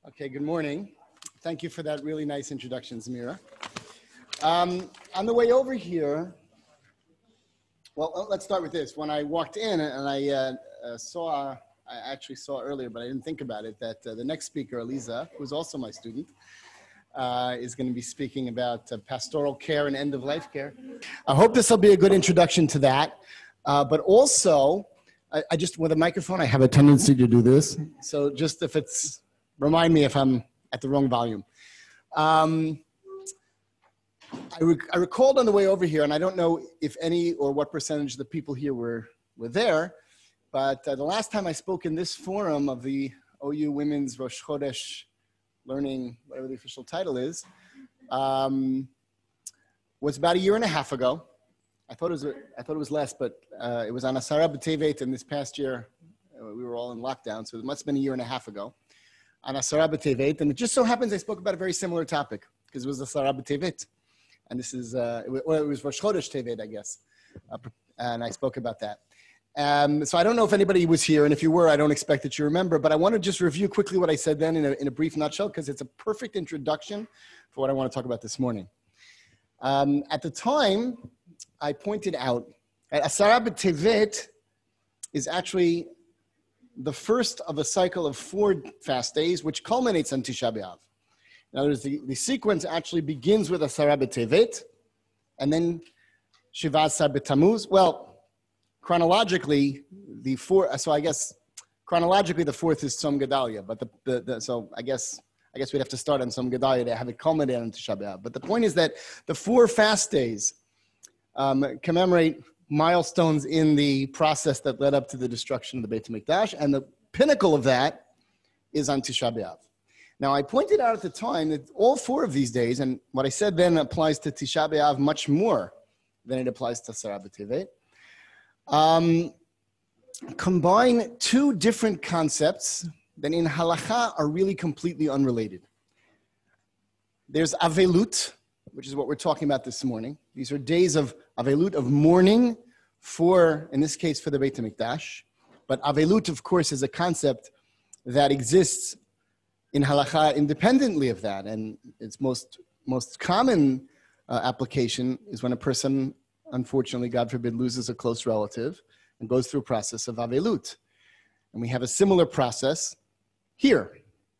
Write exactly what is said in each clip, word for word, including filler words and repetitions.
Okay, good morning. Thank you for that really nice introduction, Zamira. Um, on the way over here, well, let's start with this. When I walked in and I uh, uh, saw, I actually saw earlier, but I didn't think about it, that uh, the next speaker, Eliza, who's also my student, uh, is going to be speaking about uh, pastoral care and end-of-life care. I hope this will be a good introduction to that, uh, but also, I, I just, with a microphone, I have a tendency to do this. So just if it's, remind me if I'm at the wrong volume. Um, I, rec I recalled on the way over here, and I don't know if any or what percentage of the people here were, were there, but uh, the last time I spoke in this forum of the O U Women's Rosh Chodesh Learning, whatever the official title is, um, was about a year and a half ago. I thought it was, I thought it was less, but uh, it was on Asara B'Tevet, and this past year, uh, we were all in lockdown, so it must have been a year and a half ago, on Asara B'Tevet, and it just so happens I spoke about a very similar topic, because it was Asara B'Tevet. And this is, uh, it, well, it was Rosh Chodesh Tevet, I guess. Uh, and I spoke about that. Um, so I don't know if anybody was here, and if you were, I don't expect that you remember, but I want to just review quickly what I said then in a, in a brief nutshell, because it's a perfect introduction for what I want to talk about this morning. Um, at the time, I pointed out that Asara B'Tevet is actually the first of a cycle of four fast days, which culminates on Tisha B'Av. In other words, the, the sequence actually begins with Asara B'Tevet, and then Shiva Asar B'Tammuz. Well, chronologically, the four. So I guess chronologically the fourth is Tzom Gedalia. But the, the, the so I guess I guess we'd have to start on Tzom Gedalia to have it culminate on Tisha B'Av. But the point is that the four fast days um, commemorate milestones in the process that led up to the destruction of the Beit HaMikdash, and the pinnacle of that is on Tisha B'Av. Now, I pointed out at the time that all four of these days, and what I said then applies to Tisha B'Av much more than it applies to Asara B'Tevet, um, combine two different concepts that in halakha are really completely unrelated. There's Avelut, which is what we're talking about this morning. These are days of Avelut, of mourning for, in this case, for the Beit HaMikdash. But Avelut, of course, is a concept that exists in halakha independently of that, and its most most common uh, application is when a person, unfortunately, God forbid, loses a close relative and goes through a process of avelut. And we have a similar process here.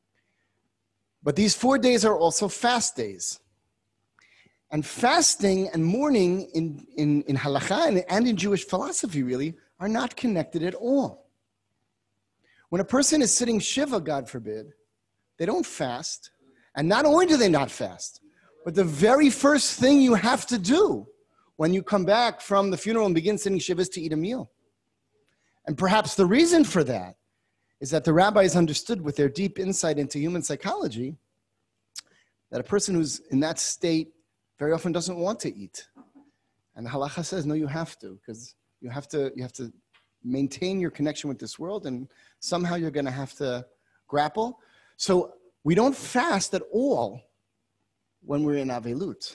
But these four days are also fast days. And fasting and mourning in, in, in halakha and, and in Jewish philosophy, really, are not connected at all. When a person is sitting Shiva, God forbid, they don't fast, and not only do they not fast, but the very first thing you have to do when you come back from the funeral and begin sitting Shiva is to eat a meal. And perhaps the reason for that is that the rabbis understood with their deep insight into human psychology that a person who's in that state very often doesn't want to eat. And the halacha says, no, you have to, because you have to, you have to maintain your connection with this world, and somehow you're going to have to grapple. So we don't fast at all when we're in Avelut.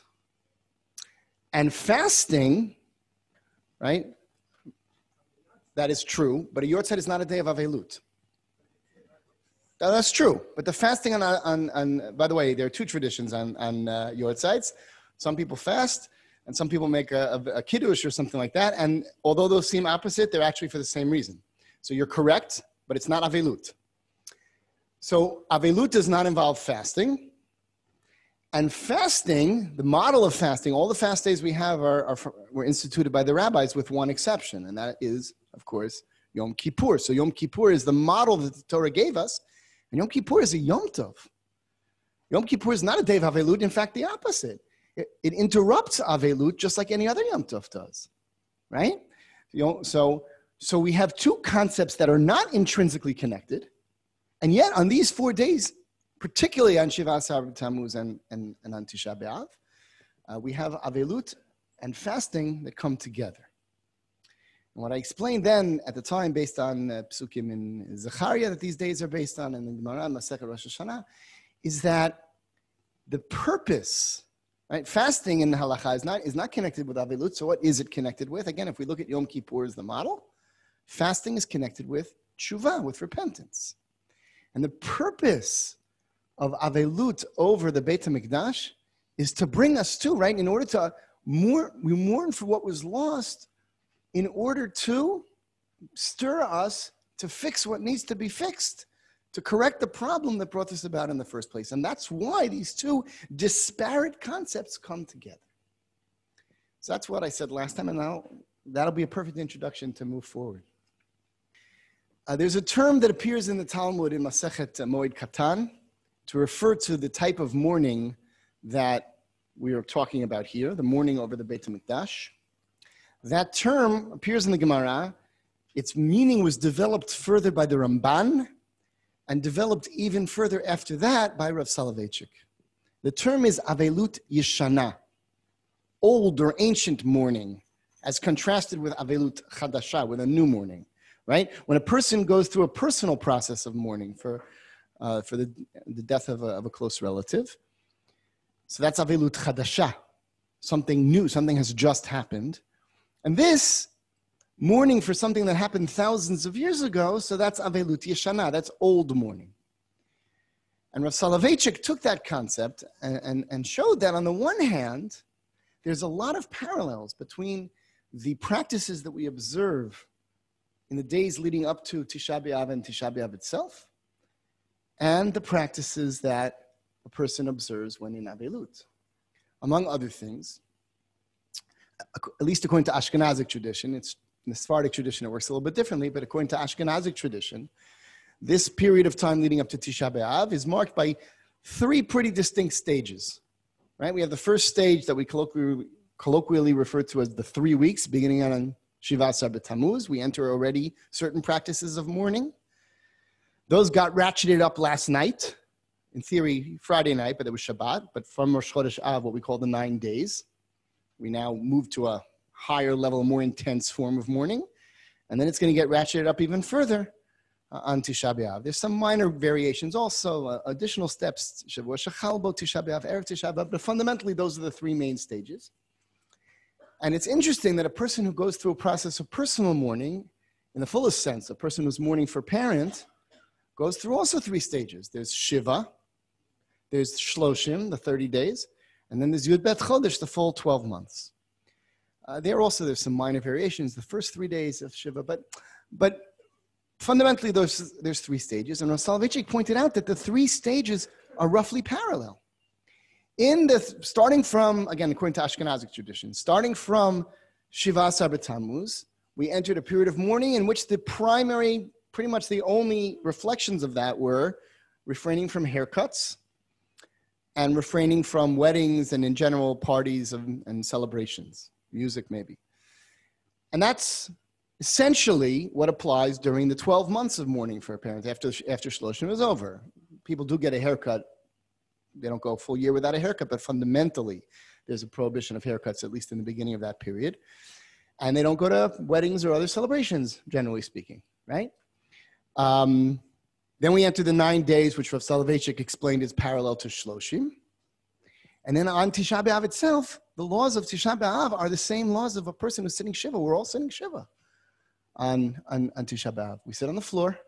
And fasting, right, that is true, but a Yortzeit is not a day of Avelut. Now, that's true, but the fasting on, on, on, by the way, there are two traditions on, on uh, Yortzeits. Some people fast, and some people make a, a, a kiddush or something like that, and although those seem opposite, they're actually for the same reason. So you're correct, but it's not Avelut. So Avelut does not involve fasting. And fasting, the model of fasting, all the fast days we have are, are were instituted by the rabbis with one exception, and that is, of course, Yom Kippur. So Yom Kippur is the model that the Torah gave us, and Yom Kippur is a Yom Tov. Yom Kippur is not a day of Avelut, in fact, the opposite. It, it interrupts Avelut just like any other Yom Tov does, right? So, so we have two concepts that are not intrinsically connected. And yet, on these four days, particularly on Shiva Asar B'Tammuz and, and, and on Tisha B'Av, uh, we have Avelut and fasting that come together. And what I explained then at the time, based on uh, Psukim in Zechariah that these days are based on, and in Gemara and Masechet Rosh Hashanah, is that the purpose, right? Fasting in halakha is not, is not connected with Avelut, so what is it connected with? Again, if we look at Yom Kippur as the model, fasting is connected with tshuva, with repentance. And the purpose of Avelut over the Beit HaMikdash is to bring us to, right, in order to mourn, we mourn for what was lost in order to stir us to fix what needs to be fixed, to correct the problem that brought this about in the first place. And that's why these two disparate concepts come together. So that's what I said last time, and now that'll be a perfect introduction to move forward. Uh, there's a term that appears in the Talmud in Masechet Moed Katan to refer to the type of mourning that we are talking about here, the mourning over the Beit HaMikdash. That term appears in the Gemara. Its meaning was developed further by the Ramban and developed even further after that by Rav Soloveitchik. The term is Avelut Yeshana, old or ancient mourning, as contrasted with Avelut Chadasha, with a new mourning, right? When a person goes through a personal process of mourning for, uh, for the, the death of a, of a close relative, so that's Avelut Chadasha, something new, something has just happened. And this mourning for something that happened thousands of years ago, so that's Avelut Yeshana, that's old mourning. And Rav Soloveitchik took that concept and, and, and showed that on the one hand, there's a lot of parallels between the practices that we observe in the days leading up to Tisha B'Av and Tisha B'Av itself, and the practices that a person observes when in Avelut. Among other things, at least according to Ashkenazic tradition, it's in the Sephardic tradition, it works a little bit differently, but according to Ashkenazic tradition, this period of time leading up to Tisha B'Av is marked by three pretty distinct stages, right? We have the first stage that we colloquially, colloquially refer to as the three weeks, beginning on Shiva Asar B'Tammuz. We enter already certain practices of mourning. Those got ratcheted up last night, in theory Friday night, but it was Shabbat, but from Rosh Chodesh Av, what we call the nine days. We now move to a higher level, more intense form of mourning. And then it's going to get ratcheted up even further uh, on Tisha B'Av. There's some minor variations also, uh, additional steps, Shavua Shechal Bo, Tisha B'Av, Erev Tisha B'Av, but fundamentally those are the three main stages. And it's interesting that a person who goes through a process of personal mourning, in the fullest sense, a person who's mourning for a parent, goes through also three stages. There's Shiva, there's Shloshim, the thirty days, and then there's Yud Bet Chodesh, the full twelve months. Uh, there also, there's some minor variations, the first three days of Shiva, but, but fundamentally there's, there's three stages. And Rav Soloveitchik pointed out that the three stages are roughly parallel. In the, starting from, again, according to Ashkenazic tradition, starting from Shiva Asar B'Tammuz, we entered a period of mourning in which the primary, pretty much the only reflections of that were refraining from haircuts and refraining from weddings and in general parties and, and celebrations. Music maybe. And that's essentially what applies during the twelve months of mourning for a parent after, after Shloshim is over. People do get a haircut. They don't go a full year without a haircut, but fundamentally there's a prohibition of haircuts, at least in the beginning of that period. And they don't go to weddings or other celebrations, generally speaking, right? Um, then we enter the nine days, which Rav Soloveitchik explained is parallel to Shloshim. And then on Tisha B'Av itself, the laws of Tisha B'Av are the same laws of a person who's sitting Shiva. We're all sitting Shiva on, on, on Tisha B'Av. We sit on the floor.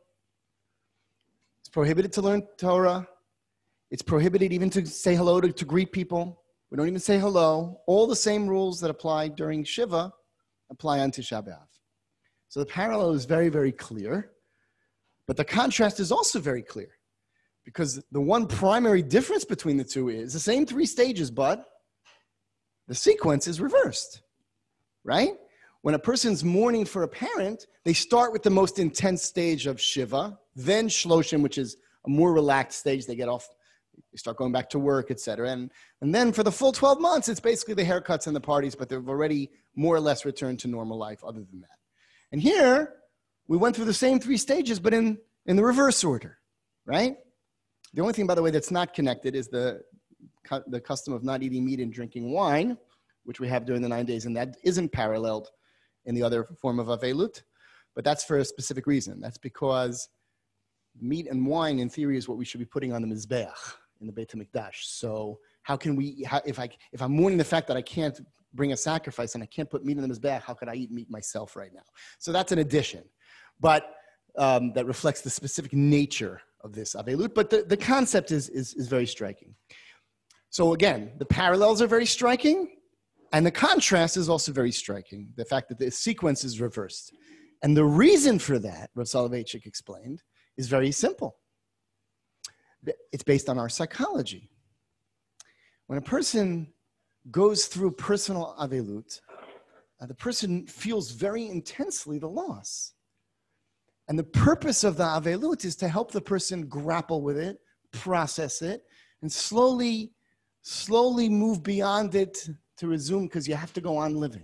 It's prohibited to learn Torah. It's prohibited even to say hello, to, to greet people. We don't even say hello. All the same rules that apply during Shiva apply on Tisha B'Av. So the parallel is very, very clear. But the contrast is also very clear. Because the one primary difference between the two is the same three stages, but the sequence is reversed, right? When a person's mourning for a parent, they start with the most intense stage of Shiva, then Shloshim, which is a more relaxed stage. They get off, they start going back to work, et cetera. And, and then for the full twelve months, it's basically the haircuts and the parties, but they've already more or less returned to normal life other than that. And here, we went through the same three stages, but in, in the reverse order, right? The only thing, by the way, that's not connected is the, the custom of not eating meat and drinking wine, which we have during the nine days, and that isn't paralleled in the other form of Avelut, but that's for a specific reason. That's because meat and wine, in theory, is what we should be putting on the Mizbeach in the Beit HaMikdash. So how can we, how, if, I, if I'm mourning the fact that I can't bring a sacrifice and I can't put meat in the Mizbeach, how could I eat meat myself right now? So that's an addition, but um, that reflects the specific nature of this Avelut, but the, the concept is, is, is very striking. So again, the parallels are very striking, and the contrast is also very striking, the fact that the sequence is reversed. And the reason for that, Rav Soloveitchik explained, is very simple. It's based on our psychology. When a person goes through personal Avelut, uh, the person feels very intensely the loss. And the purpose of the Avelut is to help the person grapple with it, process it, and slowly, slowly move beyond it to resume, because you have to go on living.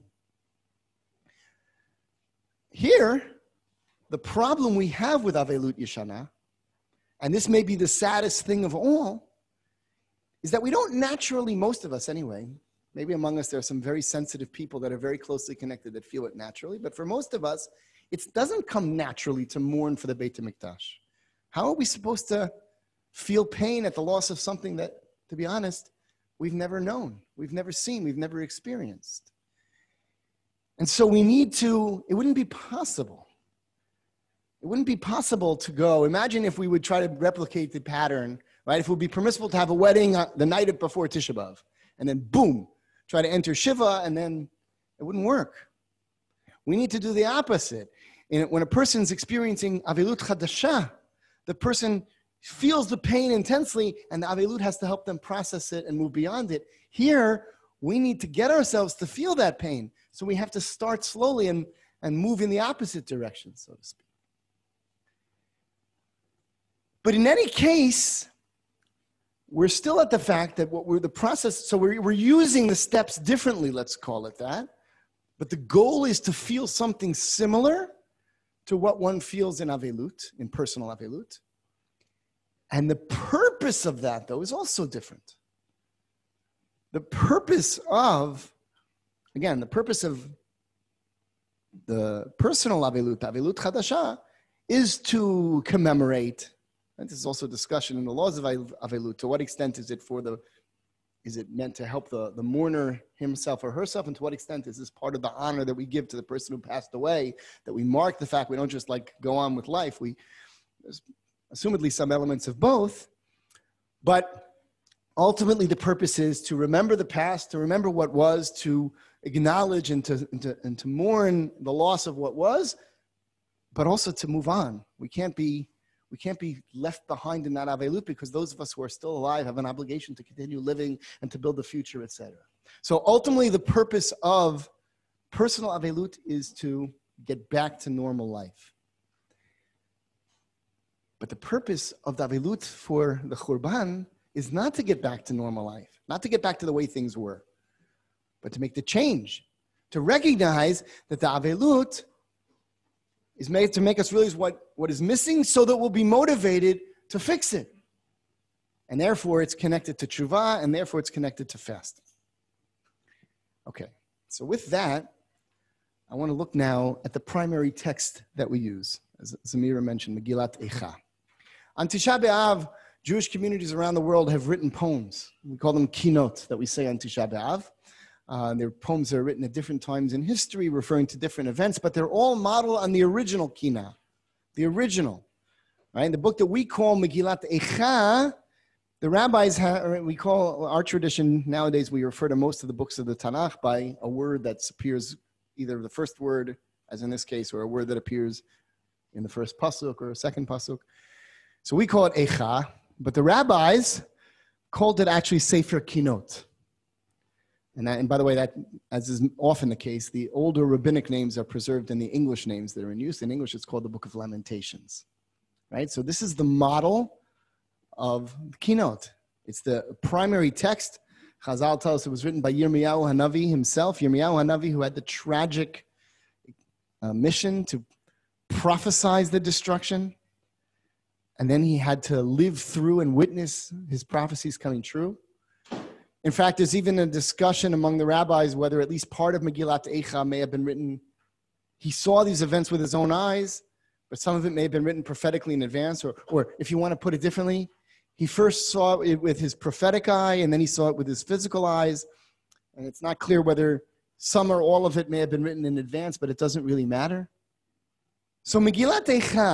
Here, the problem we have with Avelut Yeshana, and this may be the saddest thing of all, is that we don't naturally, most of us anyway, maybe among us there are some very sensitive people that are very closely connected that feel it naturally, but for most of us, it doesn't come naturally to mourn for the Beit HaMikdash. How are we supposed to feel pain at the loss of something that, to be honest, we've never known, we've never seen, we've never experienced? And so we need to, it wouldn't be possible. It wouldn't be possible to go, imagine if we would try to replicate the pattern, right? If it would be permissible to have a wedding the night before Tisha B'Av, and then boom, try to enter Shiva, and then it wouldn't work. We need to do the opposite. And when a person's experiencing Avelut Chadasha, the person feels the pain intensely, and the Avelut has to help them process it and move beyond it. Here, we need to get ourselves to feel that pain. So we have to start slowly and, and move in the opposite direction, so to speak. But in any case, we're still at the fact that what we're the process, so we're, we're using the steps differently, let's call it that. But the goal is to feel something similar to what one feels in Avelut, in personal Avelut. And the purpose of that, though, is also different. The purpose of, again, the purpose of the personal Avelut, Avelut Chadasha, is to commemorate. And this is also a discussion in the laws of Avelut. To what extent is it for the, is it meant to help the, the mourner himself or herself? And to what extent is this part of the honor that we give to the person who passed away, that we mark the fact we don't just like go on with life. We, there's assumedly some elements of both, but ultimately the purpose is to remember the past, to remember what was, to acknowledge and to, and to, and to mourn the loss of what was, but also to move on. We can't be We can't be left behind in that Avelut, because those of us who are still alive have an obligation to continue living and to build the future, et cetera. So ultimately, the purpose of personal Avelut is to get back to normal life. But the purpose of the Avelut for the Churban is not to get back to normal life, not to get back to the way things were, but to make the change, to recognize that the Avelut is made to make us realize what, what is missing, so that we'll be motivated to fix it. And therefore, it's connected to tshuva, and therefore it's connected to fasting. Okay, so with that, I want to look now at the primary text that we use. As Zamira mentioned, Megillat Eicha. On Tisha B'Av, Jewish communities around the world have written poems. We call them kinot, that we say on Tisha B'Av. Uh, their poems are written at different times in history, referring to different events, but they're all modeled on the original Kina, the original. Right? The book that we call Megillat Eicha, the rabbis have, we call, our tradition nowadays, we refer to most of the books of the Tanakh by a word that appears, either the first word, as in this case, or a word that appears in the first pasuk or a second pasuk. So we call it Eicha, but the rabbis called it actually Sefer Kinot. And, that, and by the way, that, as is often the case, the older rabbinic names are preserved in the English names that are in use. In English, it's called the Book of Lamentations, right? So this is the model of the Kinot. It's the primary text. Chazal tells us it was written by Yirmiyahu Hanavi himself, Yirmiyahu Hanavi, who had the tragic uh, mission to prophesize the destruction. And then he had to live through and witness his prophecies coming true. In fact, there's even a discussion among the rabbis whether at least part of Megillat Eicha may have been written. He saw these events with his own eyes, but some of it may have been written prophetically in advance. Or, or if you want to put it differently, he first saw it with his prophetic eye, and then he saw it with his physical eyes. And it's not clear whether some or all of it may have been written in advance, but it doesn't really matter. So Megillat Eicha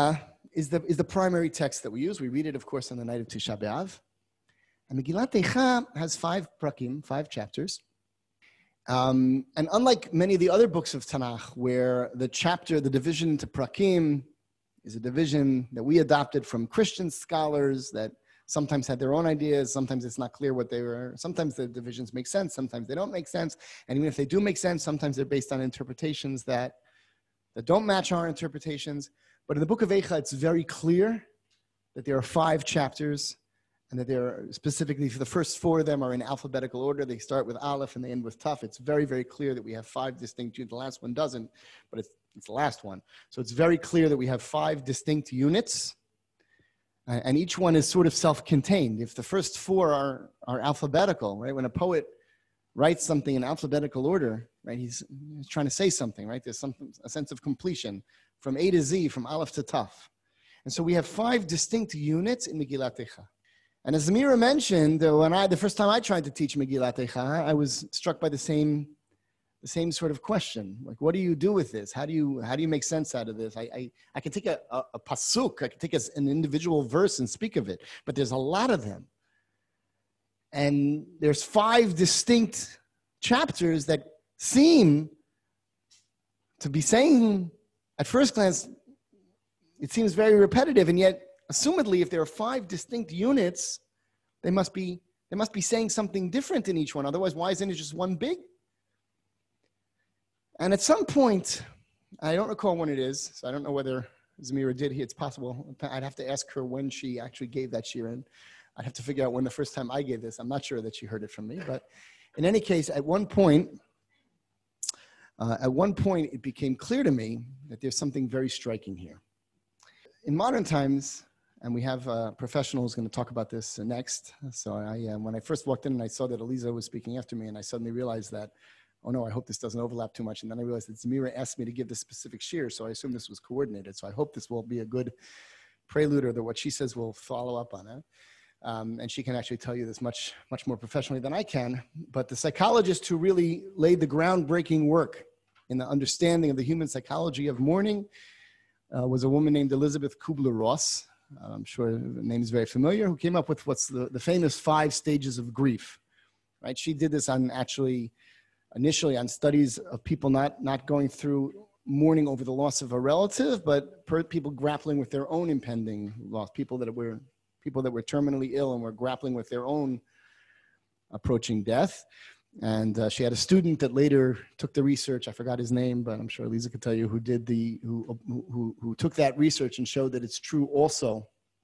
is the, is the primary text that we use. We read it, of course, on the night of Tisha B'Av. And Megillat Eicha has five prakim, five chapters. Um, and unlike many of the other books of Tanakh, where the chapter, the division into prakim is a division that we adopted from Christian scholars that sometimes had their own ideas, sometimes it's not clear what they were, sometimes the divisions make sense, sometimes they don't make sense. And even if they do make sense, sometimes they're based on interpretations that, that don't match our interpretations. But in the book of Eicha, it's very clear that there are five chapters, and that they're specifically, for the first four of them are in alphabetical order. They start with Aleph and they end with Taf. It's very, very clear that we have five distinct units. The last one doesn't, but it's, it's the last one. So it's very clear that we have five distinct units, uh, and each one is sort of self-contained. If the first four are, are alphabetical, right? When a poet writes something in alphabetical order, right? He's, he's trying to say something, right? There's some, a sense of completion from A to Z, from Aleph to Taf. And so we have five distinct units in Megillat Eicha. And as Amira mentioned, uh, when I, the first time I tried to teach Megillat Eicha, I was struck by the same, the same sort of question. Like, what do you do with this? How do you, how do you make sense out of this? I, I, I can take a, a, a pasuk, I can take a, an individual verse and speak of it, but there's a lot of them. And there's five distinct chapters that seem to be saying, at first glance, it seems very repetitive, and yet, assumedly, if there are five distinct units, they must be, they must be saying something different in each one. Otherwise, why isn't it just one big? And at some point, I don't recall when it is, so I don't know whether Zamira did. It's possible. I'd have to ask her when she actually gave that shirin. I'd have to figure out when the first time I gave this. I'm not sure that she heard it from me. But in any case, at one point, uh, at one point, it became clear to me that there's something very striking here. In modern times, and we have a professional who's going to talk about this next. So I, uh, when I first walked in and I saw that Eliza was speaking after me, and I suddenly realized that, oh no, I hope this doesn't overlap too much. And then I realized that Zamira asked me to give this specific shir, so I assume this was coordinated. So I hope this will be a good prelude, or that what she says will follow up on it. Um, and she can actually tell you this much, much more professionally than I can. But the psychologist who really laid the groundbreaking work in the understanding of the human psychology of mourning uh, was a woman named Elizabeth Kubler-Ross. I'm sure the name is very familiar, who came up with what's the, the famous five stages of grief, right? She did this on actually, initially on studies of people not, not going through mourning over the loss of a relative, but per, people grappling with their own impending loss, people that were, people that were terminally ill and were grappling with their own approaching death. And uh, she had a student that later took the research. I forgot his name, but I'm sure Lisa could tell you, who did the who who who took that research and showed that it's true. Also,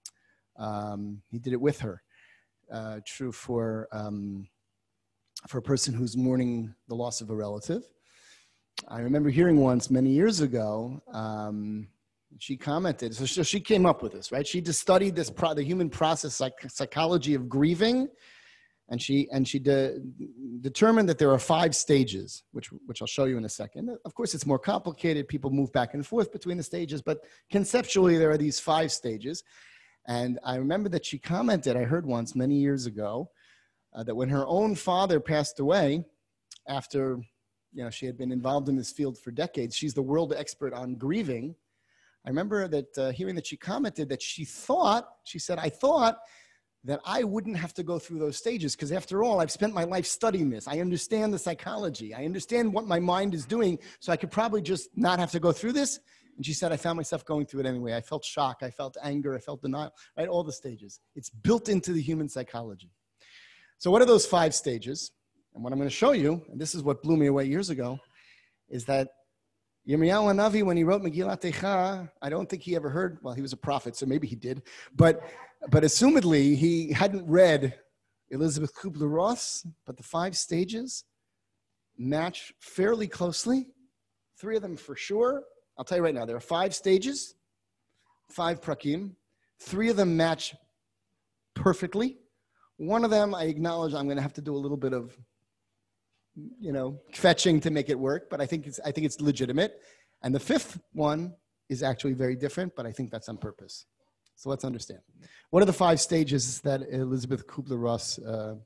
um, he did it with her. Uh, true for um, for a person who's mourning the loss of a relative. I remember hearing once many years ago. Um, she commented. So she, she came up with this, right? She just studied this pro, the human process, psych, psychology of grieving. And she and she de, determined that there are five stages, which which I'll show you in a second. Of course, it's more complicated. People move back and forth between the stages, but conceptually, there are these five stages. And I remember that she commented, I heard once many years ago, uh, that when her own father passed away, after you know she had been involved in this field for decades, she's the world expert on grieving. I remember that uh, hearing that she commented that she thought, she said, I thought that I wouldn't have to go through those stages, because after all, I've spent my life studying this. I understand the psychology. I understand what my mind is doing, so I could probably just not have to go through this. And she said, I found myself going through it anyway. I felt shock. I felt anger. I felt denial, right? All the stages. It's built into the human psychology. So what are those five stages? And what I'm going to show you, and this is what blew me away years ago, is that Yirmiyahu Hanavi, when he wrote Megillat Eicha, I don't think he ever heard, well, he was a prophet, so maybe he did, but but assumedly he hadn't read Elizabeth Kubler-Ross, but the five stages match fairly closely. Three of them for sure. I'll tell you right now, there are five stages, five prakim. Three of them match perfectly. One of them, I acknowledge I'm going to have to do a little bit of you know, fetching to make it work, but I think it's, I think it's legitimate. And the fifth one is actually very different, but I think that's on purpose. So let's understand. What are the five stages that Elizabeth Kubler-Ross uh,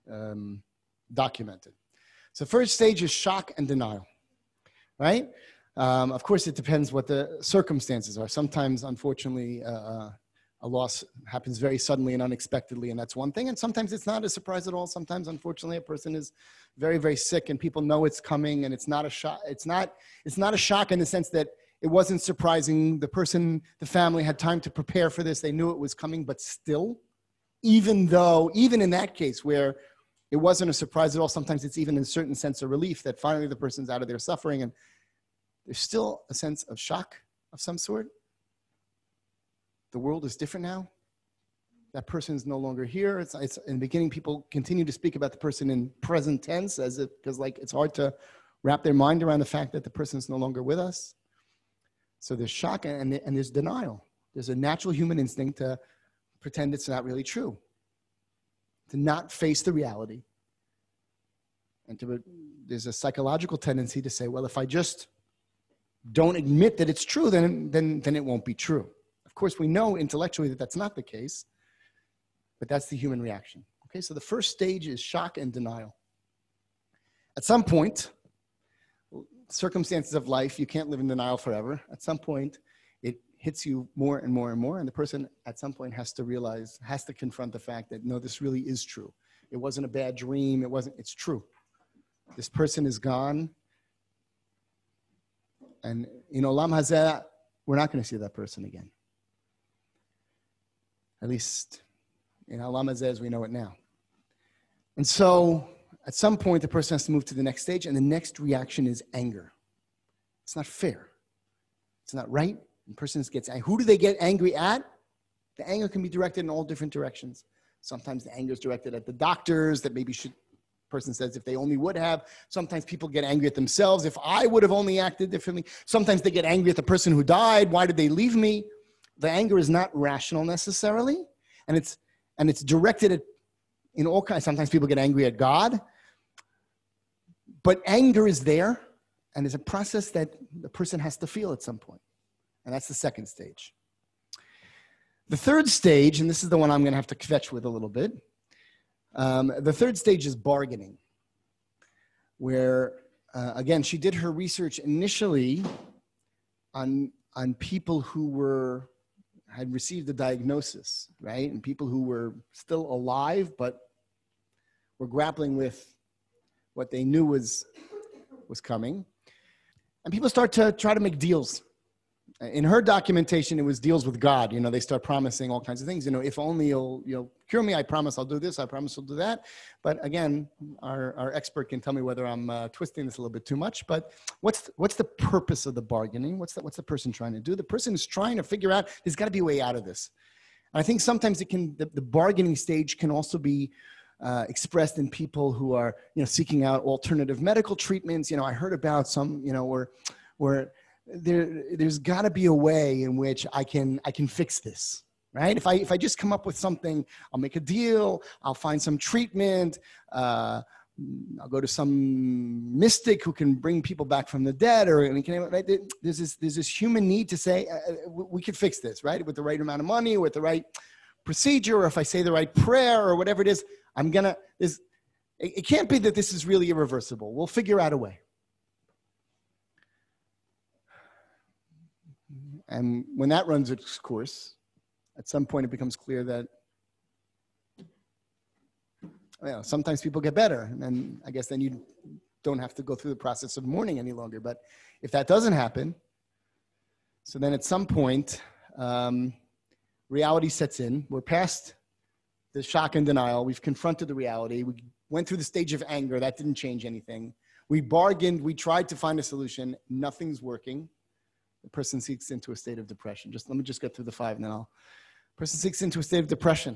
um, documented? So first stage is shock and denial, right? Um, of course, it depends what the circumstances are. Sometimes, unfortunately, uh, a loss happens very suddenly and unexpectedly, and that's one thing. And sometimes it's not a surprise at all. Sometimes, unfortunately, a person is very, very sick, and people know it's coming, and it's not a shock. It's not. It's not a shock in the sense that it wasn't surprising. The person, the family, had time to prepare for this. They knew it was coming, but still, even though, even in that case where it wasn't a surprise at all, sometimes it's even in a certain sense of relief that finally the person's out of their suffering, and there's still a sense of shock of some sort. The world is different now. That person is no longer here. It's, it's in the beginning, people continue to speak about the person in present tense as if, because like it's hard to wrap their mind around the fact that the person is no longer with us. So there's shock and, and there's denial. There's a natural human instinct to pretend it's not really true, to not face the reality. And to, there's a psychological tendency to say, well, if I just don't admit that it's true, then, then, then it won't be true. Of course, we know intellectually that that's not the case, but that's the human reaction. Okay, so the first stage is shock and denial. At some point, circumstances of life, you can't live in denial forever. At some point, it hits you more and more and more, and the person at some point has to realize, has to confront the fact that, no, this really is true. It wasn't a bad dream. It wasn't, it's true. This person is gone. And in Olam Hazeh, we're not going to see that person again. At least in Olam Hazeh as we know it now. And so at some point, the person has to move to the next stage, and the next reaction is anger. It's not fair. It's not right. The person gets angry. Who do they get angry at? The anger can be directed in all different directions. Sometimes the anger is directed at the doctors that maybe should, person says if they only would have. Sometimes people get angry at themselves. If I would have only acted differently. Sometimes they get angry at the person who died. Why did they leave me? The anger is not rational necessarily. And it's, and it's directed at, in all kinds, sometimes people get angry at God. But anger is there, and it's a process that the person has to feel at some point. And that's the second stage. The third stage, and this is the one I'm going to have to kvetch with a little bit. Um, the third stage is bargaining, where, uh, again, she did her research initially on, on people who were, had received a diagnosis, right? And people who were still alive, but were grappling with what they knew was, was coming. And people start to try to make deals. In her documentation, it was deals with God. You know, they start promising all kinds of things. You know, if only you'll, you know, cure me, I promise I'll do this. I promise I'll do that. But again, our, our expert can tell me whether I'm uh, twisting this a little bit too much. But what's, what's the purpose of the bargaining? What's the, what's the person trying to do? The person is trying to figure out, there's got to be a way out of this. And I think sometimes it can, the, the bargaining stage can also be uh, expressed in people who are, you know, seeking out alternative medical treatments. You know, I heard about some, you know, where, where, There, there's got to be a way in which I can I can fix this, right? If I if I just come up with something, I'll make a deal. I'll find some treatment. Uh, I'll go to some mystic who can bring people back from the dead, or can, right? There's this there's this human need to say uh, we could fix this, right? With the right amount of money, with the right procedure, or if I say the right prayer, or whatever it is, I'm gonna. There's, it, it can't be that this is really irreversible. We'll figure out a way. And when that runs its course, at some point it becomes clear that, you know, sometimes people get better. And then I guess then you don't have to go through the process of mourning any longer. But if that doesn't happen, so then at some point, um, reality sets in. We're past the shock and denial. We've confronted the reality. We went through the stage of anger. That didn't change anything. We bargained. We tried to find a solution. Nothing's working. The person seeks into a state of depression. Just let me just get through the five now. Person seeks into a state of depression.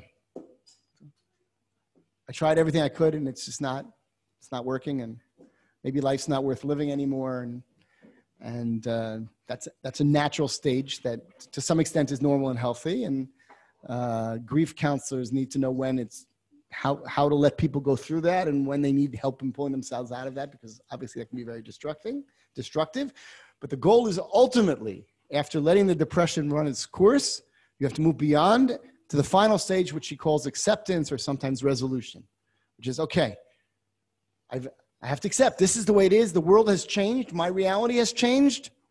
I tried everything I could, and it's just not, it's not working, and maybe life's not worth living anymore. And and uh, that's that's a natural stage that, to some extent, is normal and healthy. And uh, grief counselors need to know when it's how how to let people go through that, and when they need help in pulling themselves out of that, because obviously that can be very destructive. Destructive. But the goal is ultimately, after letting the depression run its course, you have to move beyond to the final stage, which she calls acceptance, or sometimes resolution, which is, okay, I've, I have to accept this is the way it is. The world has changed. My reality has changed.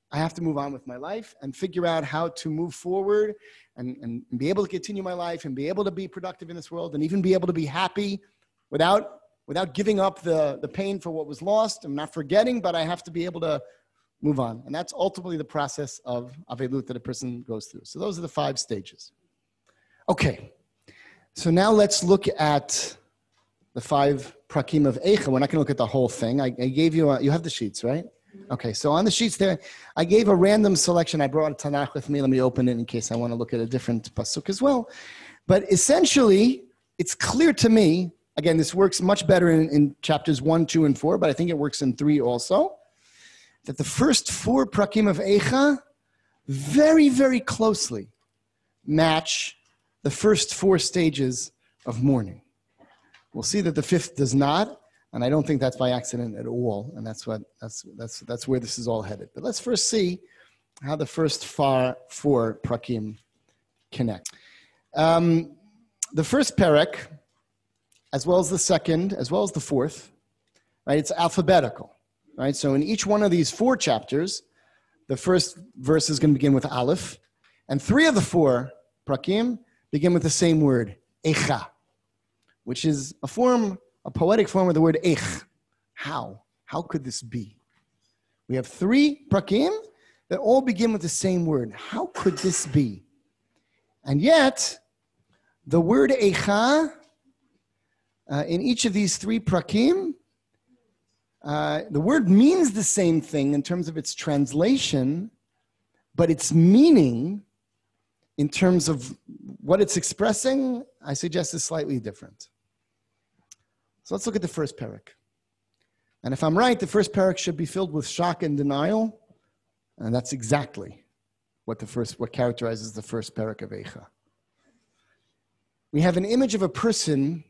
I have to move on with my life and figure out how to move forward and, and be able to continue my life and be able to be productive in this world and even be able to be happy without, without giving up the, the pain for what was lost. I'm not forgetting, but I have to be able to move on. And that's ultimately the process of Avelut that a person goes through. So those are the five stages. Okay. So now let's look at the five prakim of Eicha. We're not going to look at the whole thing. I, I gave you, a, you have the sheets, right? Okay, so on the sheets there, I gave a random selection. I brought a Tanakh with me. Let me open it in case I want to look at a different pasuk as well. But essentially, it's clear to me, again, this works much better in, in chapters one, two, and four, but I think it works in three also, that the first four prakim of Eicha very, very closely match the first four stages of mourning. We'll see that the fifth does not. And I don't think that's by accident at all. And that's what that's that's that's where this is all headed. But let's first see how the first far four prakim connect. Um, the first parak, as well as the second, as well as the fourth, right? It's alphabetical, right? So in each one of these four chapters, the first verse is going to begin with Aleph, and three of the four prakim begin with the same word, Eicha, which is a form. A poetic form of the word ich. How? How could this be? We have three prakim that all begin with the same word. How could this be? And yet, the word eicha, uh, in each of these three prakim, uh, the word means the same thing in terms of its translation, but its meaning, in terms of what it's expressing, I suggest is slightly different. So let's look at the first parak. And if I'm right, the first parak should be filled with shock and denial. And that's exactly what the first, what characterizes the first parak of Eicha. We have an image of a person,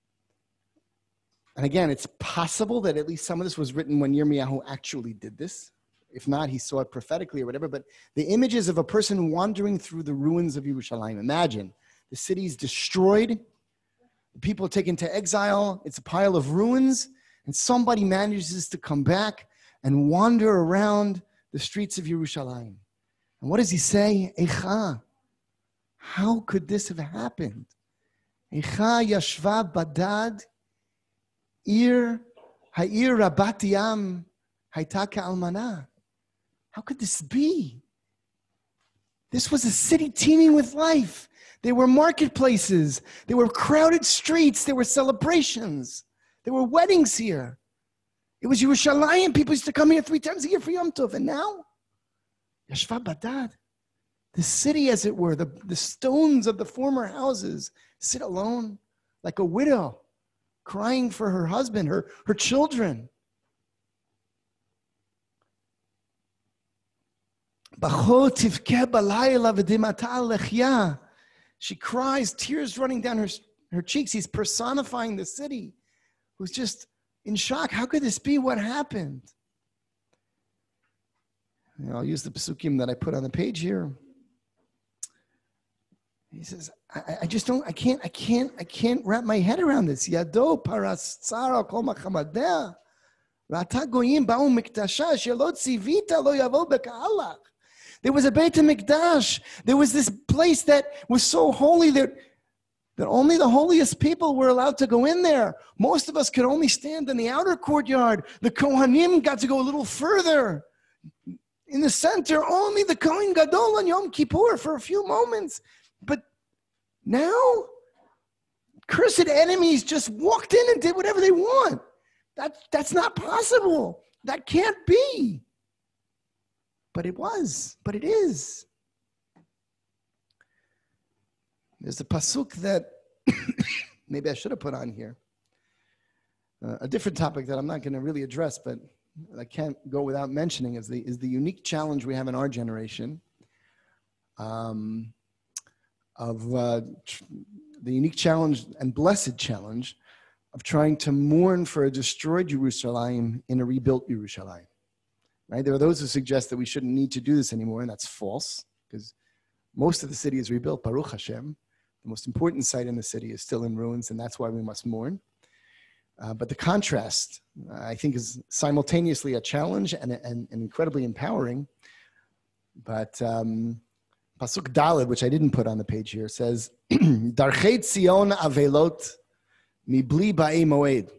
and again, it's possible that at least some of this was written when Yirmiyahu actually did this. If not, he saw it prophetically or whatever. But the images of a person wandering through the ruins of Yerushalayim. Imagine, the city's destroyed. People are taken to exile. It's a pile of ruins. And somebody manages to come back and wander around the streets of Yerushalayim. And what does he say? Eicha. How could this have happened? Eicha yashva badad ir ha'ir rabat yam hayta ka'almana. How could this be? This was a city teeming with life. There were marketplaces. There were crowded streets. There were celebrations. There were weddings here. It was Yerushalayim. People used to come here three times a year for Yom Tov. And now, Yashva Badad, the city, as it were, the, the stones of the former houses sit alone like a widow, crying for her husband, her, her children. She cries, tears running down her, her cheeks. He's personifying the city, who's just in shock. How could this be? What happened? You know, I'll use the psukim that I put on the page here. He says, I, I just don't, I can't, I can't, I can't wrap my head around this. Yado paras tzara kol machamadeh. Rata goyim ba'u miktasha shelo tzivita lo yavo beka'alach. There was a Beit HaMikdash. There was this place that was so holy that, that only the holiest people were allowed to go in there. Most of us could only stand in the outer courtyard. The Kohanim got to go a little further. In the center, only the Kohen Gadol on Yom Kippur for a few moments. But now, cursed enemies just walked in and did whatever they want. That, that's not possible. That can't be. But it was, but it is. There's a pasuk that maybe I should have put on here. Uh, a different topic that I'm not going to really address, but I can't go without mentioning is the, is the unique challenge we have in our generation um, of uh, tr- the unique challenge and blessed challenge of trying to mourn for a destroyed Yerushalayim in a rebuilt Yerushalayim. Right? There are those who suggest that we shouldn't need to do this anymore, and that's false, because most of the city is rebuilt, Baruch Hashem. The most important site in the city is still in ruins, and that's why we must mourn. Uh, but the contrast, uh, I think, is simultaneously a challenge and, and, and incredibly empowering But um, Pasuk Daled, which I didn't put on the page here, says, Darchei Tzion avelot mibli ba'ei moed.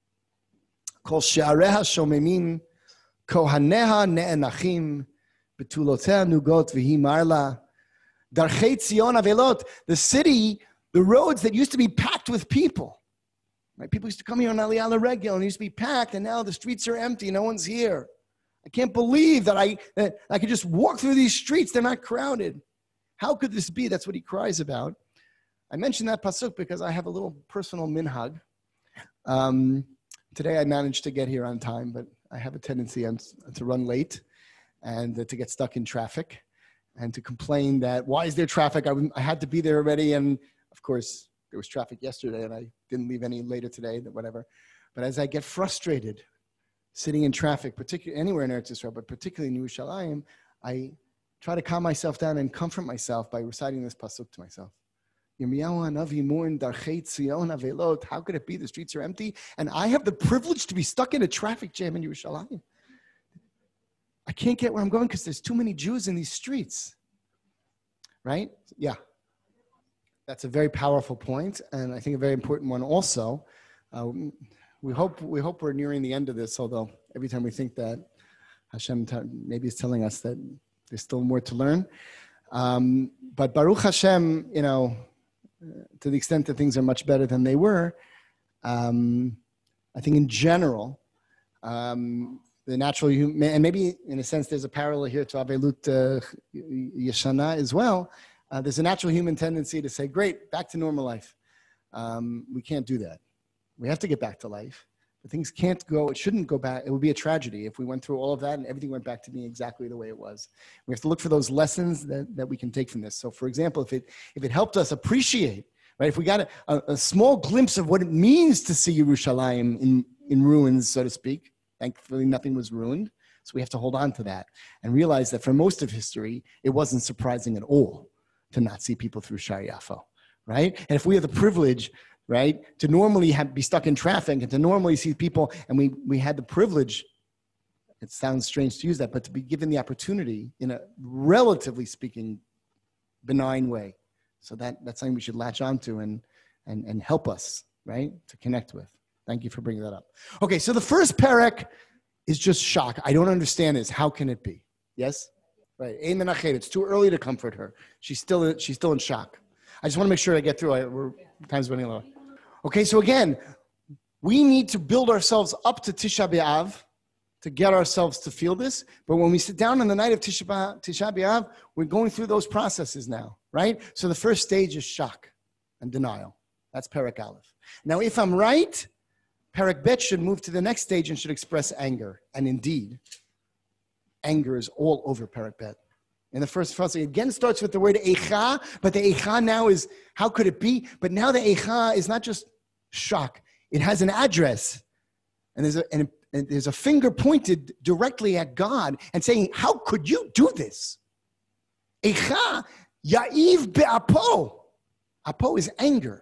Kol she'areha shomemin, kohaneha ne'enachim, betulotea nugot v'hi marla. Darchei Tzion avelot, the city, the roads that used to be packed with people. Right? People used to come here on Aliyah LaRegel and it used to be packed, and now the streets are empty, no one's here. I can't believe that I, that I could just walk through these streets, they're not crowded. How could this be? That's what he cries about. I mentioned that pasuk because I have a little personal minhag. Um, today I managed to get here on time, but I have a tendency to run late and uh, to get stuck in traffic and to complain that, why is there traffic? I, I had to be there already. And of course, there was traffic yesterday and I didn't leave any later today, whatever. But as I get frustrated sitting in traffic, particularly anywhere in Eretz Yisrael, but particularly in Yerushalayim, I try to calm myself down and comfort myself by reciting this pasuk to myself. Yirmiyahu Hanavi mourned, Darchei Tzion avelot. How could it be the streets are empty? And I have the privilege to be stuck in a traffic jam in Yerushalayim. I can't get where I'm going because there's too many Jews in these streets. Right? Yeah. That's a very powerful point, and I think a very important one also. Uh, we hope we hope we're nearing the end of this, although every time we think that, Hashem t- maybe is telling us that there's still more to learn. Um, but Baruch Hashem, you know, to the extent that things are much better than they were, um, I think in general, um, the natural human, and maybe in a sense there's a parallel here to Avelut uh, Yeshana as well, uh, there's a natural human tendency to say, great, back to normal life. Um, we can't do that. We have to get back to life. But things can't go, it shouldn't go back. It would be a tragedy if we went through all of that and everything went back to being exactly the way it was. We have to look for those lessons that, that we can take from this. So for example, if it if it helped us appreciate, right, if we got a, a, a small glimpse of what it means to see Yerushalayim in, in ruins, so to speak, thankfully nothing was ruined. So we have to hold on to that and realize that for most of history, it wasn't surprising at all to not see people through Shar Yafo, right? And if we have the privilege, right, to normally have, be stuck in traffic and to normally see people, and we, we had the privilege, it sounds strange to use that, but to be given the opportunity in a relatively speaking benign way. So that, that's something we should latch onto and, and, and help us, right, to connect with. Thank you for bringing that up. Okay, so the first parak is just shock. I don't understand this. How can it be? Yes? Right. It's too early to comfort her. She's still, she's still in shock. I just want to make sure I get through. I, we're, time's running low. Okay, so again, we need to build ourselves up to Tisha B'Av to get ourselves to feel this. But when we sit down on the night of Tisha B'Av, we're going through those processes now, right? So the first stage is shock and denial. That's Perek Aleph. Now, if I'm right, Perek Bet should move to the next stage and should express anger. And indeed, anger is all over Perek Bet. In the first phrase, it again starts with the word Eicha, but the Eicha now is, how could it be? But now the Eicha is not just shock. It has an address. And there's a, and, and there's a finger pointed directly at God and saying, how could you do this? Eicha, Ya'iv be'apo. Apo is anger.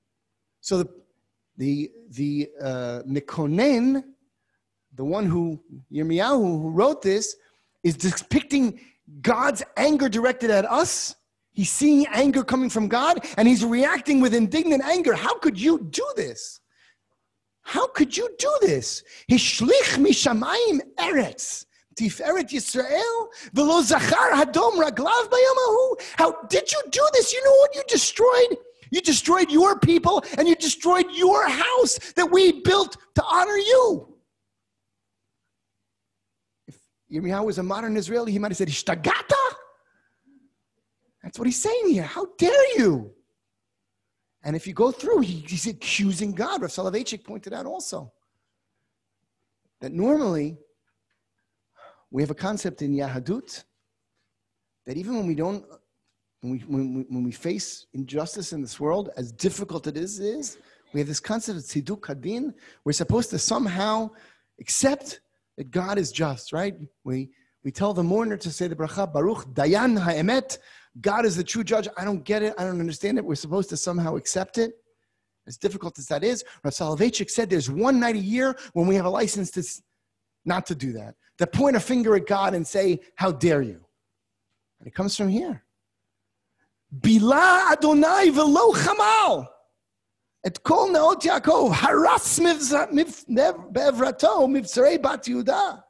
So the, the, the uh, Mekonen, the one who, Yirmiyahu, who wrote this, is depicting God's anger directed at us. He's seeing anger coming from God, and he's reacting with indignant anger. How could you do this? How could you do this? Hishlich mishamayim eretz tiferet Yisrael v'lo zachar hadom raglav bayamahu. How did you do this? You know what you destroyed? You destroyed your people, and you destroyed your house that we built to honor you. Yirmiyahu was a modern Israeli, he might have said, Ishtagata? That's what he's saying here. How dare you? And if you go through, he, he's accusing God. Rav Soloveitchik pointed out also that normally we have a concept in Yahadut that even when we don't, when we, when we, when we face injustice in this world, as difficult it is, is we have this concept of Tziduk Hadin. We're supposed to somehow accept that God is just, right? We we tell the mourner to say the bracha, Baruch Dayan Ha'emet. God is the true judge. I don't get it. I don't understand it. We're supposed to somehow accept it. As difficult as that is, Rav Soloveitchik said there's one night a year when we have a license to not to do that. To point a finger at God and say, how dare you? And it comes from here. Bila Adonai velo chamal. Et kol neot Yaakov haras be'evrato mivtzarei bat Yehuda.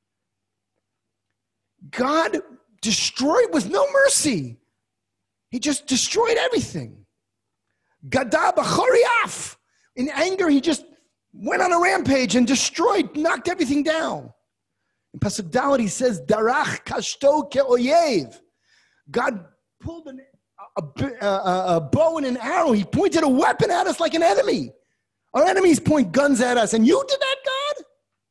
God destroyed with no mercy. He just destroyed everything. Gada b'choriaf. In anger, he just went on a rampage and destroyed, knocked everything down. In Pasuk Dalet, he says, Darach kashto ke'oyev. God pulled an, a, a, a bow and an arrow. He pointed a weapon at us like an enemy. Our enemies point guns at us. And you did that, God?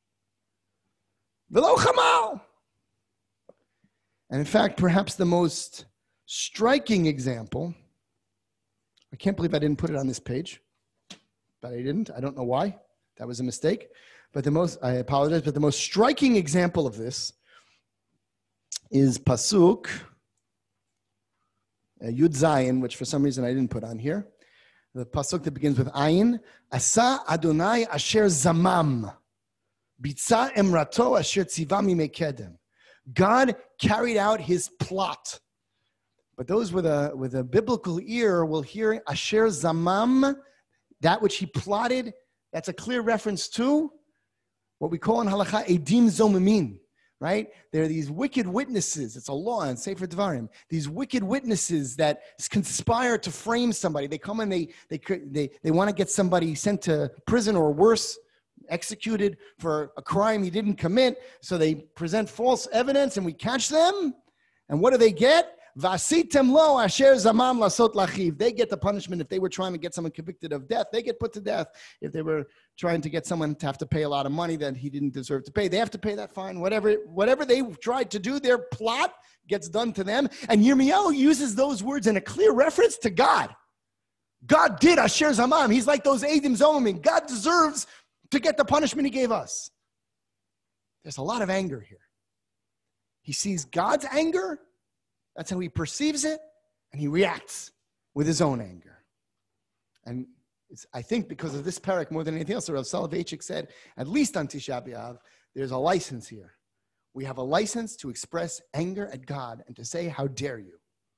Velo chamal. And in fact, perhaps the most striking example, I can't believe I didn't put it on this page, but I didn't. I don't know why. That was a mistake. But the most, I apologize, but the most striking example of this is Pasuk uh, Yud Zayin, which for some reason I didn't put on here. The Pasuk that begins with Ayin, Asa Adonai Asher Zamam, Bitza Emrato Asher Tzivami Mekedem. God carried out his plot. But those with a, with a biblical ear will hear Asher Zamam, that which he plotted. That's a clear reference to what we call in halakha edim zomimim, right? There are these wicked witnesses. It's a law in Sefer Devarim. These wicked witnesses that conspire to frame somebody. They come and they they they they want to get somebody sent to prison or worse, executed for a crime he didn't commit. So they present false evidence, and we catch them. And what do they get? Vasitem lo asher zamam lasot lachiv. They get the punishment if they were trying to get someone convicted of death. They get put to death. If they were trying to get someone to have to pay a lot of money that he didn't deserve to pay, they have to pay that fine. Whatever, whatever they tried to do, their plot gets done to them. And Yirmiyahu uses those words in a clear reference to God. God did asher zamam. He's like those edim zomim. God deserves to get the punishment he gave us. There's a lot of anger here. He sees God's anger. That's how he perceives it, and he reacts with his own anger. And it's, I think because of this parak more than anything else, Rav Soloveitchik said, at least on Tisha B'Av, there's a license here. We have a license to express anger at God and to say, how dare you?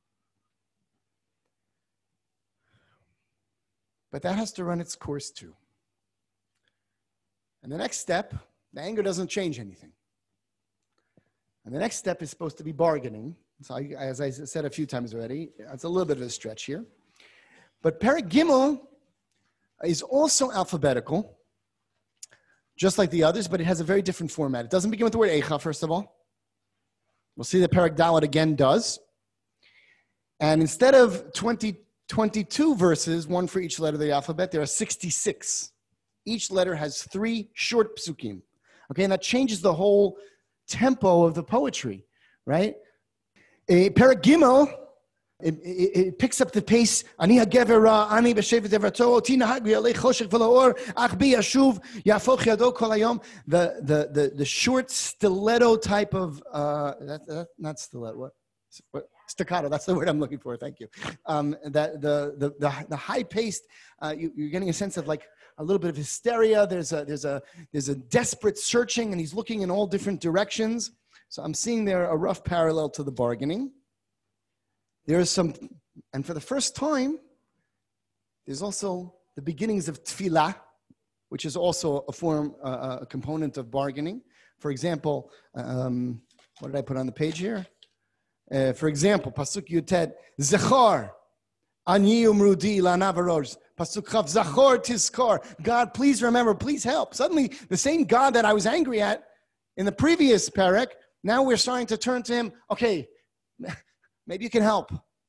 But that has to run its course too. And the next step, the anger doesn't change anything. And the next step is supposed to be bargaining. So I, as I said a few times already, it's a little bit of a stretch here. But Perek Gimel is also alphabetical, just like the others, but it has a very different format. It doesn't begin with the word Eicha, first of all. We'll see that Perek Dalet again does. And instead of twenty, twenty-two verses, one for each letter of the alphabet, there are sixty-six. Each letter has three short psukim. Okay, and that changes the whole tempo of the poetry, right? Uh, Perek Gimel, it, it, it picks up the pace. Ani hagever ra, ani b'shevet evrato, oti nahag v'yalei choshech v'laor, ach bi yashuv, yafoch yado kol hayom. The the the the short stiletto type of uh, that, that not stiletto. What? what? Staccato. That's the word I'm looking for. Thank you. Um, that the the the, the high paced. Uh, you, you're getting a sense of like a little bit of hysteria. There's a there's a there's a desperate searching, and he's looking in all different directions. So I'm seeing there a rough parallel to the bargaining. There is some, and for the first time, there's also the beginnings of tefillah, which is also a form, uh, a component of bargaining. For example, um, what did I put on the page here? Uh, for example, Pasuk Yutet, Zechor, Ani umrudi la'navaroj. Pasuk Chav, Zachor tizkor. God, please remember, please help. Suddenly, the same God that I was angry at in the previous parak, now we're starting to turn to him. Okay, maybe you can help.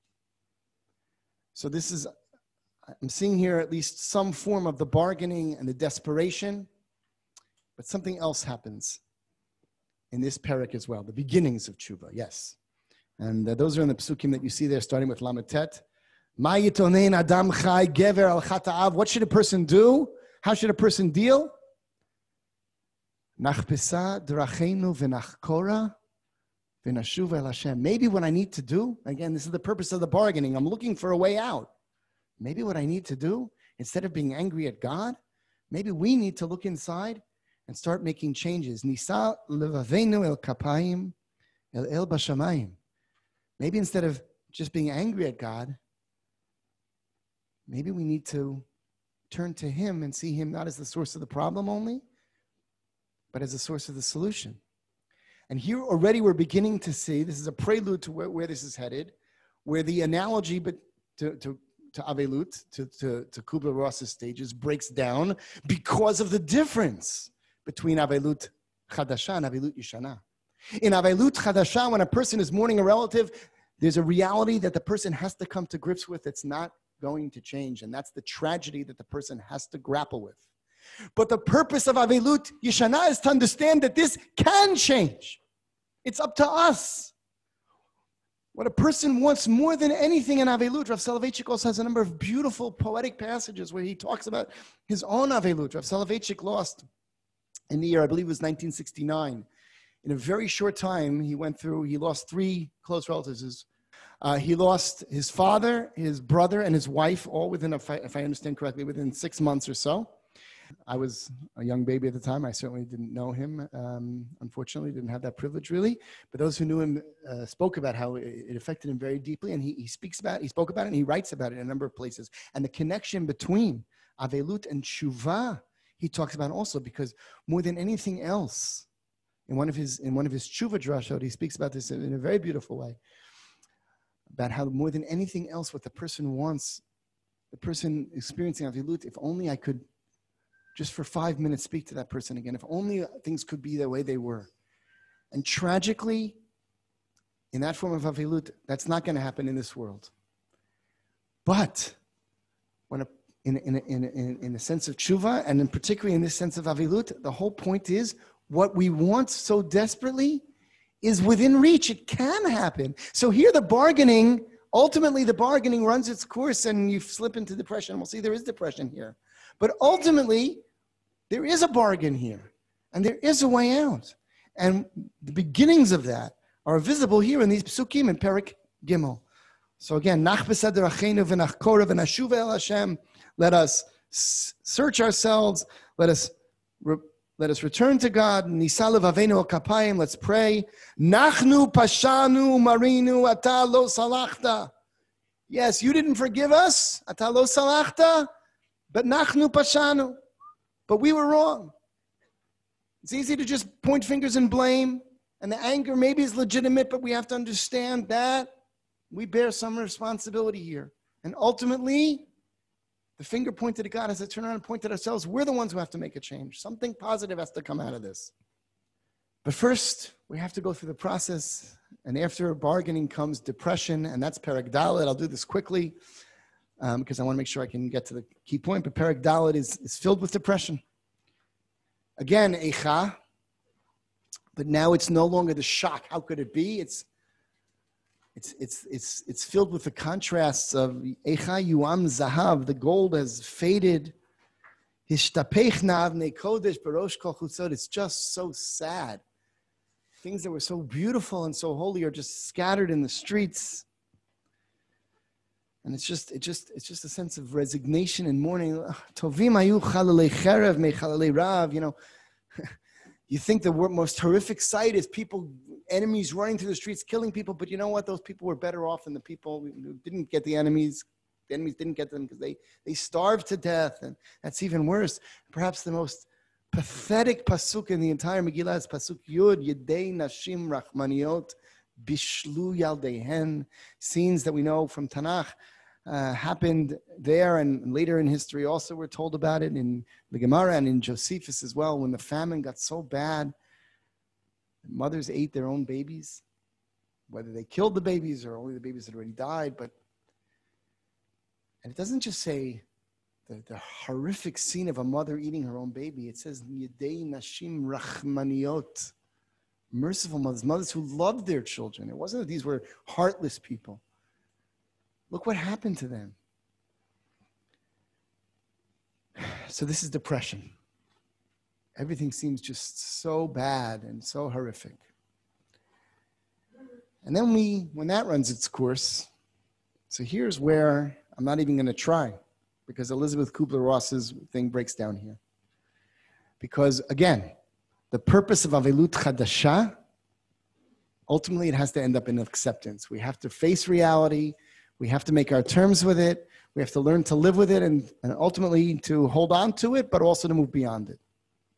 So this is, I'm seeing here at least some form of the bargaining and the desperation, but something else happens in this parak as well, the beginnings of tshuva, yes. And uh, those are in the psukim that you see there, starting with Lamed Tet. Ma yitonein adam chai gever al chata'av. What should a person do? How should a person deal? Nachpesa drachenu v'nachkora v'nashuv el Hashem. Maybe what I need to do, again, this is the purpose of the bargaining. I'm looking for a way out. Maybe what I need to do, instead of being angry at God, maybe we need to look inside and start making changes. Nisa levavenu el kapayim el el bashamayim. maybe instead of just being angry at God, maybe we need to turn to him and see him not as the source of the problem only, but as the source of the solution. And here already we're beginning to see, this is a prelude to where, where this is headed, where the analogy but to, to, to Avelut, to, to, to Kubler-Ross's stages, breaks down because of the difference between Avelut Chadasha and Avelut Yishana. In Avelut Chadasha, when a person is mourning a relative, there's a reality that the person has to come to grips with that's not going to change, and that's the tragedy that the person has to grapple with. But the purpose of Avelut Yishana is to understand that this can change. It's up to us. What a person wants more than anything in Avelut, Rav Soloveitchik also has a number of beautiful poetic passages where he talks about his own Avelut. Rav Soloveitchik lost in the year, I believe it was nineteen sixty-nine. In a very short time, he went through, he lost three close relatives. Uh, he lost his father, his brother, and his wife, all within, a, if I understand correctly, within six months or so. I was a young baby at the time. I certainly didn't know him. Um, unfortunately, didn't have that privilege really. But those who knew him uh, spoke about how it, it affected him very deeply. And he, he speaks about, he spoke about it and he writes about it in a number of places. And the connection between Avelut and Tshuva, he talks about also, because more than anything else, in one of his, in one of his Tshuva drashot, he speaks about this in, in a very beautiful way, about how more than anything else, what the person wants, the person experiencing Avelut, if only I could just for five minutes speak to that person again, if only things could be the way they were. And tragically, in that form of Avelut, that's not going to happen in this world. But when a, in, in, in, in, in the sense of tshuva, and in particularly in this sense of Avelut, the whole point is what we want so desperately is within reach. It can happen. So here the bargaining, ultimately the bargaining runs its course and you slip into depression. We'll see there is depression here. But ultimately, there is a bargain here, and there is a way out. And the beginnings of that are visible here in these psukim in Perek Gimel. So again, nach beseder achenu v'nach korav v'nashuva el Hashem. Let us search ourselves. Let us re- let us return to God. Nisalev avenu al kapayim. Let's pray. Nachnu pashanu marinu ata lo salachta. Yes, you didn't forgive us. Ata lo salachta. But nachnu pashanu, but we were wrong. It's easy to just point fingers and blame, and the anger maybe is legitimate, but we have to understand that we bear some responsibility here. And ultimately, the finger pointed at God has to turn around and point at ourselves. We're the ones who have to make a change. Something positive has to come out of this. But first, we have to go through the process, and after bargaining comes depression, and that's Perek Dalet. I'll do this quickly. Um, because I want to make sure I can get to the key point. But Perek Dalet is, is filled with depression. Again, Eicha. But now it's no longer the shock. How could it be? It's it's it's it's it's filled with the contrasts of Eicha Yuam Zahav. The gold has faded. Hishtapech Na'avnei Kodesh Barosh Kol Chutzot. It's just so sad. Things that were so beautiful and so holy are just scattered in the streets. And it's just, it just, it's just a sense of resignation and mourning. Tovim ayu chalalei cherev me chalalei rav. You know, you think the most horrific sight is people, enemies running through the streets, killing people. But you know what? Those people were better off than the people who didn't get the enemies. The enemies didn't get them because they, they starved to death. And that's even worse. Perhaps the most pathetic pasuk in the entire Megillah is pasuk Yud, Yedei Nashim Rachmaniot Bishlu Yaldehen. Scenes that we know from Tanakh. Uh, happened there, and later in history also we're told about it in the Gemara and in Josephus as well, when the famine got so bad, mothers ate their own babies, whether they killed the babies or only the babies that already died. But and it doesn't just say the, the horrific scene of a mother eating her own baby. It says Yedei Nashim Rachmaniot, merciful mothers, mothers who loved their children. It wasn't that these were heartless people. Look what happened to them. So this is depression. Everything seems just so bad and so horrific. And then we, when that runs its course, so here's where I'm not even going to try, because Elizabeth Kubler-Ross's thing breaks down here. Because again, the purpose of Avelut Chadasha ultimately it has to end up in acceptance. We have to face reality. We have to make our terms with it. We have to learn to live with it and, and ultimately to hold on to it, but also to move beyond it.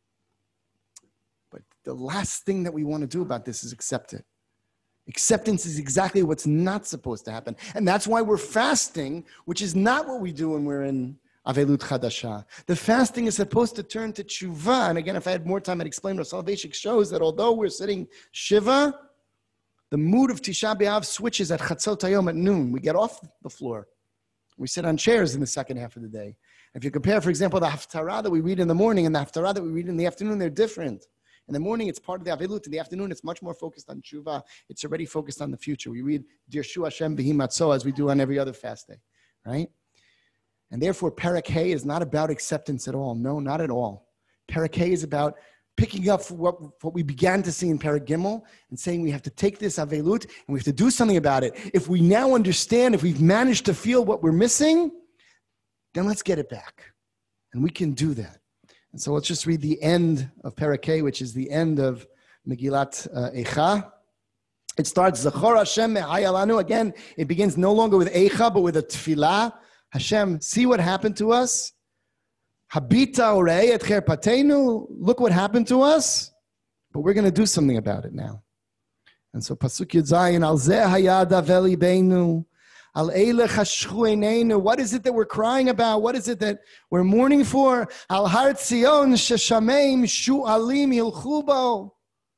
But the last thing that we want to do about this is accept it. Acceptance is exactly what's not supposed to happen. And that's why we're fasting, which is not what we do when we're in Avelut Chadasha. The fasting is supposed to turn to tshuva. And again, if I had more time, I'd explain. Rav Soloveitchik shows that although we're sitting Shiva, the mood of Tisha B'Av switches at Chatzot Hayom at noon. We get off the floor. We sit on chairs in the second half of the day. If you compare, for example, the Haftarah that we read in the morning and the Haftarah that we read in the afternoon, they're different. In the morning, it's part of the Avelut. In the afternoon, it's much more focused on tshuva. It's already focused on the future. We read Dirshu Hashem B'hi Matzo as we do on every other fast day, right? And therefore, Perek Hay is not about acceptance at all. No, not at all. Perek Hay is about picking up what, what we began to see in Perek Gimel and saying we have to take this Avelut and we have to do something about it. If we now understand, if we've managed to feel what we're missing, then let's get it back. And we can do that. And so let's just read the end of Perek Hay, which is the end of Megillat uh, Eicha. It starts, Zachor Hashem me'ayalanu. Again, it begins no longer with Eicha, but with a tefillah. Hashem, see what happened to us. Habita orei et cherpatenu. Look what happened to us. But we're going to do something about it now. And so Pasuk Yud Zayin, Al zeh hayad aveli beinu. Al eilech hashchu eineinu. What is it that we're crying about? What is it that we're mourning for? Al har Tzion sheshameim shu'alim hilchu bo.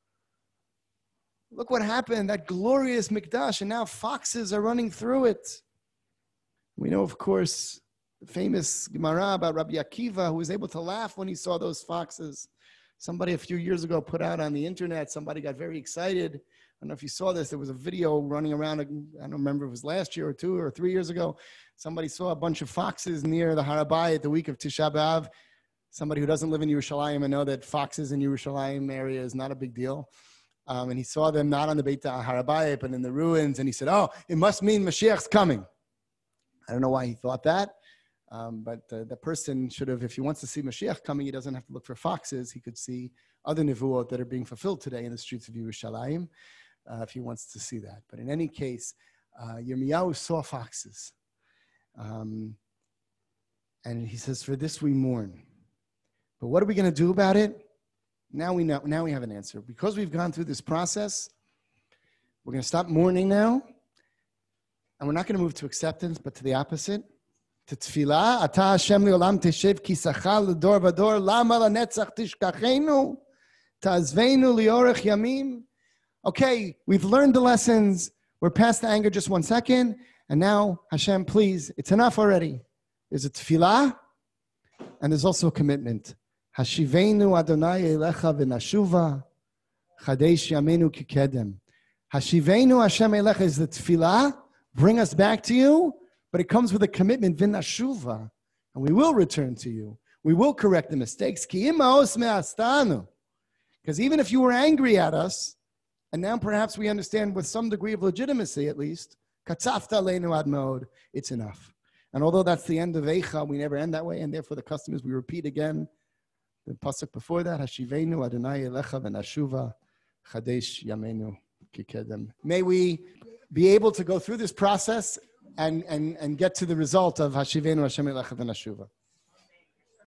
Look what happened, that glorious Mikdash, and now foxes are running through it. We know, of course, the famous Gemara about Rabbi Akiva, who was able to laugh when he saw those foxes. Somebody a few years ago put out on the internet, somebody got very excited. I don't know if you saw this. There was a video running around, I don't remember if it was last year or two or three years ago. Somebody saw a bunch of foxes near the Har Habayit the week of Tisha B'Av. Somebody who doesn't live in Yerushalayim and know that foxes in Yerushalayim area is not a big deal. Um, and he saw them not on the Beit Har Habayit, but in the ruins. And he said, oh, it must mean Mashiach's coming. I don't know why he thought that. Um, but uh, the person should have, if he wants to see Mashiach coming, he doesn't have to look for foxes. He could see other nevuot that are being fulfilled today in the streets of Yerushalayim, uh, if he wants to see that. But in any case, uh, Yirmiyahu saw foxes. Um, and he says, for this we mourn. But what are we going to do about it? Now we know, now we have an answer. Because we've gone through this process, we're going to stop mourning now. And we're not going to move to acceptance, but to the opposite. To tefillah, Ata Hashem li'olam teshev kisachal l'dor v'dor, lama lanetzach tishkachenu, ta'azveinu li'orech yamim. Okay, we've learned the lessons. We're past the anger just one second. And now, Hashem, please, it's enough already. There's a tefillah, and there's also a commitment. Hashivenu Adonai elecha v'nashuva, chadesh yamenu kikedem. Hashivenu Hashem elecha is the tefillah, bring us back to you, but it comes with a commitment, v'nashuva, and we will return to you. We will correct the mistakes. Ki imaos me'astanu. Because even if you were angry at us, and now perhaps we understand with some degree of legitimacy at least, katzafta leinu ad mod, it's enough. And although that's the end of Eicha, we never end that way, and therefore the custom is we repeat again the pasuk before that, Hashivenu Adonai elecha v'nashuva, chadesh yamenu kikedem. May we be able to go through this process and, and, and get to the result of Hashivenu Hashem elecha v'nashuva.